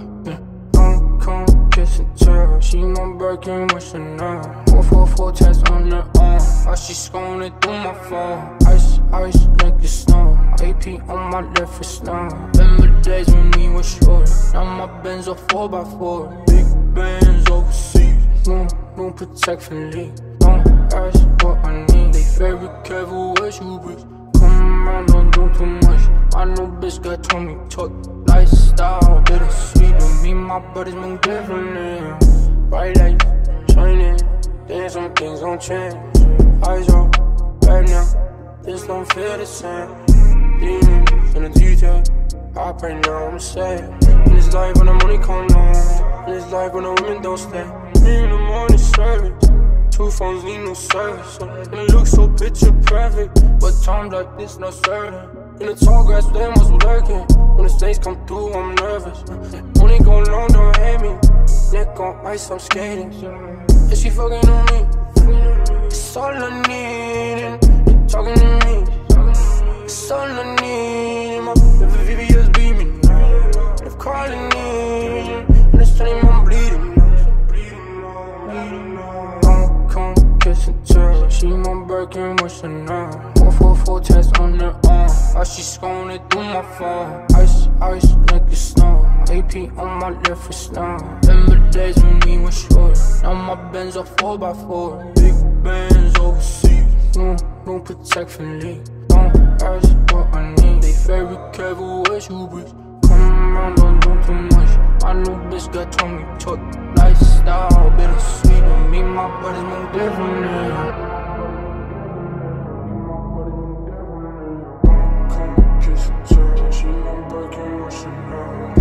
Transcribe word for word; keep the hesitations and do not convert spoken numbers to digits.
yeah. Don't come kiss and tell. She my Birkin with Chanel. four four four test on her arm. While she scrolling through my phone. Ice, ice, like it snow. A P on my left for snow. Remember days when we were short. Now my Benz a four by four. Big bands overseas. No, no protect for leak. Don't ask what I need. They very careful what you breathe. Come around, don't do too much. I know bitch got told me talk. Lifestyle, bittersweet. But me and my brothers been different. Bright lights, shining. Then some things don't change. Eyes on, right now. This don't feel the same. Leaning in the detail. I pray now I'm safe. In this life when the money come on. In this life when the women don't stay. Me in the morning service. Two phones need no service. And it looks so picture perfect. But times like this not certain. In the tall grass, them was lurking. When the snakes come through, I'm nervous. When it go long, don't hate me. Neck on ice, I'm skating. And she fucking on me. It's all I need. And you talking to me. It's all I need. My V V S beaming. If calling me. And this time I'm bleeding. Don't come kiss and tell. She my Birkin with Chanel. four four four test on her arm. While she scrolling through my phone. Ice, ice, like it snow. A P on my left for snow. Remember days when we were short. Now my Benz a four by four. Big bands overseas. No, no protect for leak. Don't ask what I need. They very careful what you breathe. Come around, don't do too much. I know bitch got told me talk. Lifestyle, bittersweet. But me and my brothers been different. Kiss and tell, she my Birkin with Chanel.